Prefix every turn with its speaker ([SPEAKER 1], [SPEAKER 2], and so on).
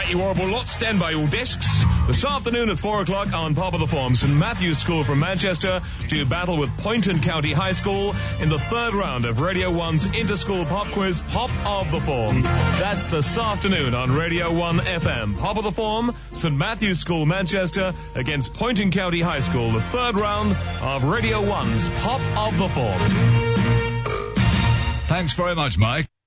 [SPEAKER 1] right, you horrible lot, stand by your desks. This afternoon at 4 o'clock on Pop of the Form, St Matthew's School from Manchester to battle with Poynton County High School in the third round of Radio 1's Inter-School Pop Quiz, Pop of the Form. That's this afternoon on Radio 1 FM. Pop of the Form, St Matthew's School, Manchester against Poynton County High School, the third round of Radio 1's Pop of the Form.
[SPEAKER 2] Thanks very much, Mike.